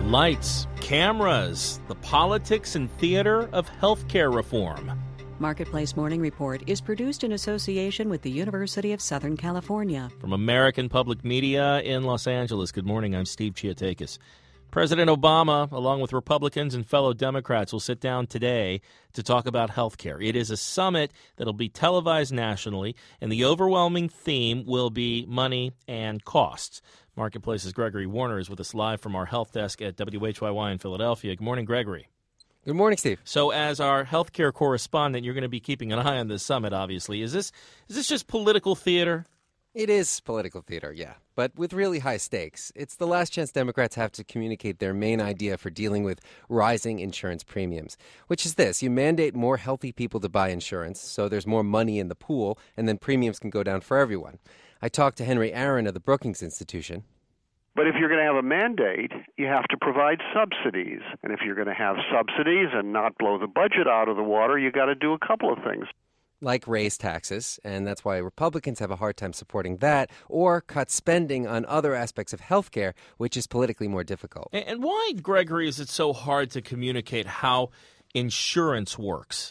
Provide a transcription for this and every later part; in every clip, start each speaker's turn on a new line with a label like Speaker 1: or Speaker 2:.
Speaker 1: Lights, cameras, the politics and theater of healthcare reform.
Speaker 2: Marketplace Morning Report is produced in association with the University of Southern California.
Speaker 1: From American Public Media in Los Angeles, good morning, I'm Steve Chiatakis. President Obama, along with Republicans and fellow Democrats, will sit down today to talk about health care. It is a summit that will be televised nationally, and the overwhelming theme will be money and costs. Marketplace's Gregory Warner is with us live from our health desk at WHYY in Philadelphia. Good morning, Gregory.
Speaker 3: Good morning, Steve.
Speaker 1: So as our healthcare correspondent, you're going to be keeping an eye on this summit, obviously. Is this just political theater?
Speaker 3: It is political theater, yeah, but with really high stakes. It's the last chance Democrats have to communicate their main idea for dealing with rising insurance premiums, which is this. You mandate more healthy people to buy insurance, so there's more money in the pool, and then premiums can go down for everyone. I talked to Henry Aaron of the Brookings Institution.
Speaker 4: But if you're going to have a mandate, you have to provide subsidies. And if you're going to have subsidies and not blow the budget out of the water, you got to do a couple of things.
Speaker 3: Like raise taxes, and that's why Republicans have a hard time supporting that, or cut spending on other aspects of health care, which is politically more difficult.
Speaker 1: And why, Gregory, is it so hard to communicate how insurance works?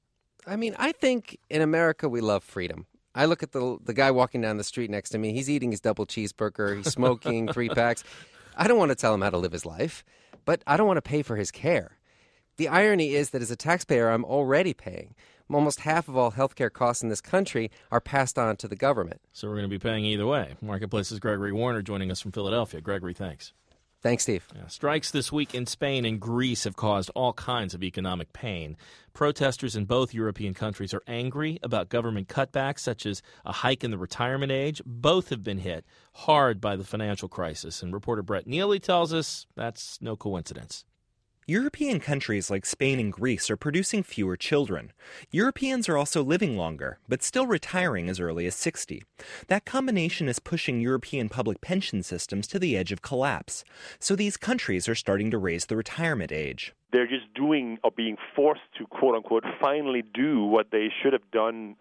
Speaker 3: I mean, I think in America we love freedom. I look at the guy walking down the street next to me. He's eating his double cheeseburger. He's smoking 3 packs. I don't want to tell him how to live his life, but I don't want to pay for his care. The irony is that as a taxpayer, I'm already paying. Almost half of all healthcare costs in this country are passed on to the government.
Speaker 1: So we're going to be paying either way. Marketplace's Gregory Warner joining us from Philadelphia. Gregory, thanks.
Speaker 3: Thanks, Steve.
Speaker 1: Strikes this week in Spain and Greece have caused all kinds of economic pain. Protesters in both European countries are angry about government cutbacks, such as a hike in the retirement age. Both have been hit hard by the financial crisis. And reporter Brett Neely tells us that's no coincidence.
Speaker 5: European countries like Spain and Greece are producing fewer children. Europeans are also living longer, but still retiring as early as 60. That combination is pushing European public pension systems to the edge of collapse. So these countries are starting to raise the retirement age.
Speaker 6: They're just doing or being forced to, quote-unquote, finally do what they should have done,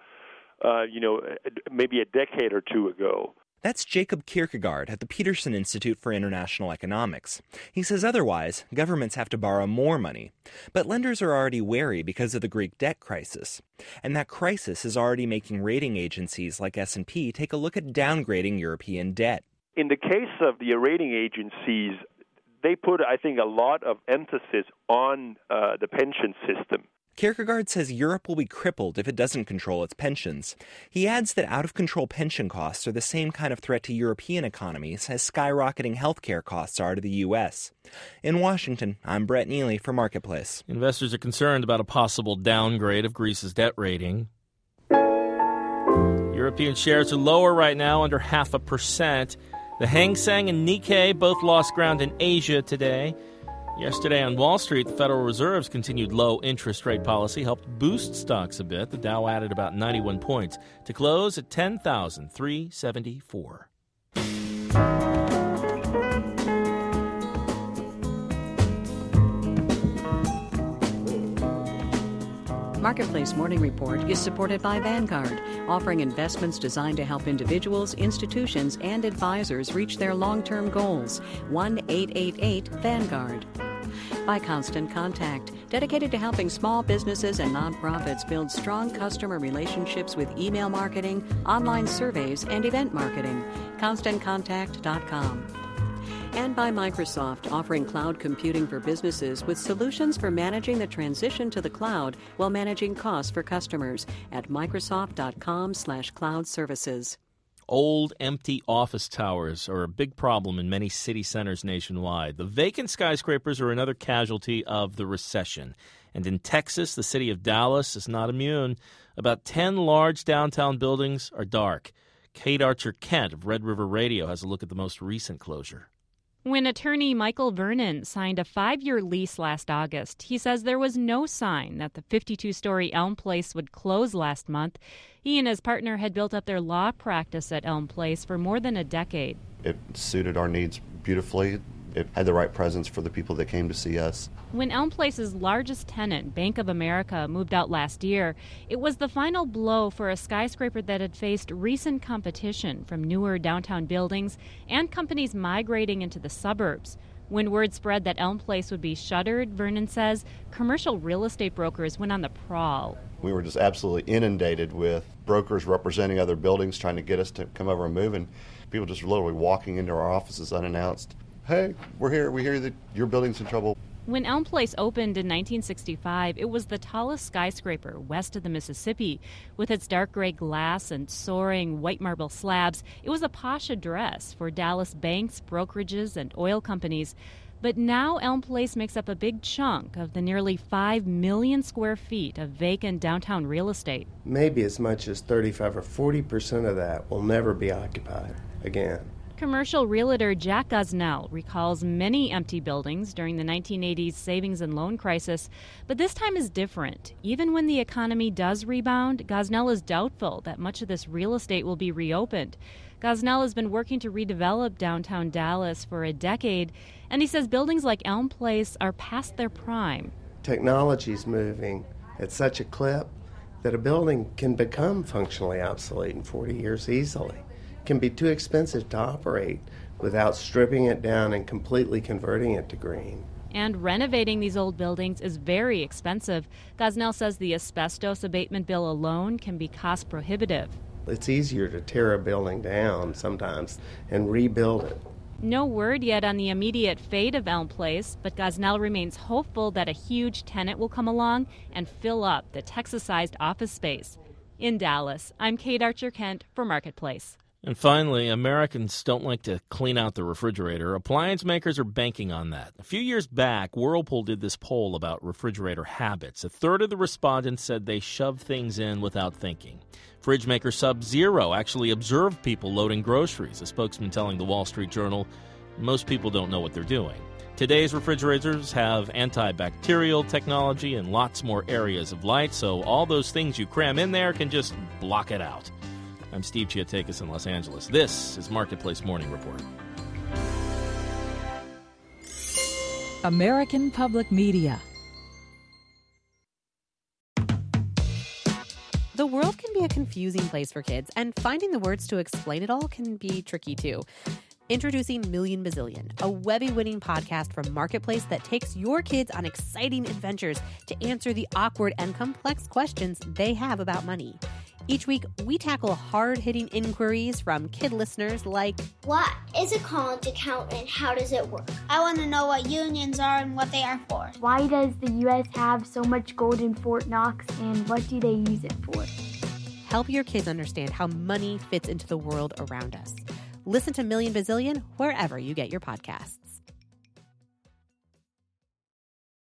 Speaker 6: maybe a decade or two ago.
Speaker 5: That's Jacob Kierkegaard at the Peterson Institute for International Economics. He says otherwise, governments have to borrow more money. But lenders are already wary because of the Greek debt crisis. And that crisis is already making rating agencies like S&P take a look at downgrading European debt.
Speaker 6: In the case of the rating agencies, they put, I think, a lot of emphasis on the pension system.
Speaker 5: Kierkegaard says Europe will be crippled if it doesn't control its pensions. He adds that out-of-control pension costs are the same kind of threat to European economies as skyrocketing healthcare costs are to the U.S. In Washington, I'm Brett Neely for Marketplace.
Speaker 1: Investors are concerned about a possible downgrade of Greece's debt rating. European shares are lower right now, under 0.5%. The Hang Seng and Nikkei both lost ground in Asia today. Yesterday on Wall Street, the Federal Reserve's continued low interest rate policy helped boost stocks a bit. The Dow added about 91 points to close at 10,374.
Speaker 2: Marketplace Morning Report is supported by Vanguard, offering investments designed to help individuals, institutions, and advisors reach their long-term goals. 1-888-VANGUARD. By Constant Contact, dedicated to helping small businesses and nonprofits build strong customer relationships with email marketing, online surveys, and event marketing. ConstantContact.com. And by Microsoft, offering cloud computing for businesses with solutions for managing the transition to the cloud while managing costs for customers at Microsoft.com/cloud services.
Speaker 1: Old, empty office towers are a big problem in many city centers nationwide. The vacant skyscrapers are another casualty of the recession. And in Texas, the city of Dallas is not immune. About 10 large downtown buildings are dark. Kate Archer-Kent of Red River Radio has a look at the most recent closure.
Speaker 7: When attorney Michael Vernon signed a 5-year lease last August, he says there was no sign that the 52-story Elm Place would close last month. He and his partner had built up their law practice at Elm Place for more than a decade.
Speaker 8: It suited our needs beautifully. It had the right presence for the people that came to see us.
Speaker 7: When Elm Place's largest tenant, Bank of America, moved out last year, it was the final blow for a skyscraper that had faced recent competition from newer downtown buildings and companies migrating into the suburbs. When word spread that Elm Place would be shuttered, Vernon says, commercial real estate brokers went on the prowl.
Speaker 8: We were just absolutely inundated with brokers representing other buildings trying to get us to come over and move, and people just literally walking into our offices unannounced. Hey, we're here. We hear that your building's in trouble.
Speaker 7: When Elm Place opened in 1965, it was the tallest skyscraper west of the Mississippi. With its dark gray glass and soaring white marble slabs, it was a posh address for Dallas banks, brokerages, and oil companies. But now Elm Place makes up a big chunk of the nearly 5 million square feet of vacant downtown real estate.
Speaker 9: Maybe as much as 35 or 40% of that will never be occupied again.
Speaker 7: Commercial realtor Jack Gosnell recalls many empty buildings during the 1980s savings and loan crisis, but this time is different. Even when the economy does rebound, Gosnell is doubtful that much of this real estate will be reopened. Gosnell has been working to redevelop downtown Dallas for a decade, and he says buildings like Elm Place are past their prime.
Speaker 9: Technology's moving at such a clip that a building can become functionally obsolete in 40 years easily. Can be too expensive to operate without stripping it down and completely converting it to green.
Speaker 7: And renovating these old buildings is very expensive. Gosnell says the asbestos abatement bill alone can be cost prohibitive.
Speaker 9: It's easier to tear a building down sometimes and rebuild it.
Speaker 7: No word yet on the immediate fate of Elm Place, but Gosnell remains hopeful that a huge tenant will come along and fill up the Texas-sized office space. In Dallas, I'm Kate Archer-Kent for Marketplace.
Speaker 1: And finally, Americans don't like to clean out the refrigerator. Appliance makers are banking on that. A few years back, Whirlpool did this poll about refrigerator habits. A third of the respondents said they shove things in without thinking. Fridge maker Sub-Zero actually observed people loading groceries. A spokesman telling the Wall Street Journal, most people don't know what they're doing. Today's refrigerators have antibacterial technology and lots more areas of light, so all those things you cram in there can just block it out. I'm Steve Chiatakis in Los Angeles. This is Marketplace Morning Report.
Speaker 10: American Public Media.
Speaker 11: The world can be a confusing place for kids, and finding the words to explain it all can be tricky too. Introducing Million Bazillion, a Webby-winning podcast from Marketplace that takes your kids on exciting adventures to answer the awkward and complex questions they have about money. Each week, we tackle hard-hitting inquiries from kid listeners like,
Speaker 12: what is a college account and how does it work? I want to know what unions are and what they are for.
Speaker 13: Why does the U.S. have so much gold in Fort Knox and what do they use it for?
Speaker 11: Help your kids understand how money fits into the world around us. Listen to Million Bazillion wherever you get your podcasts.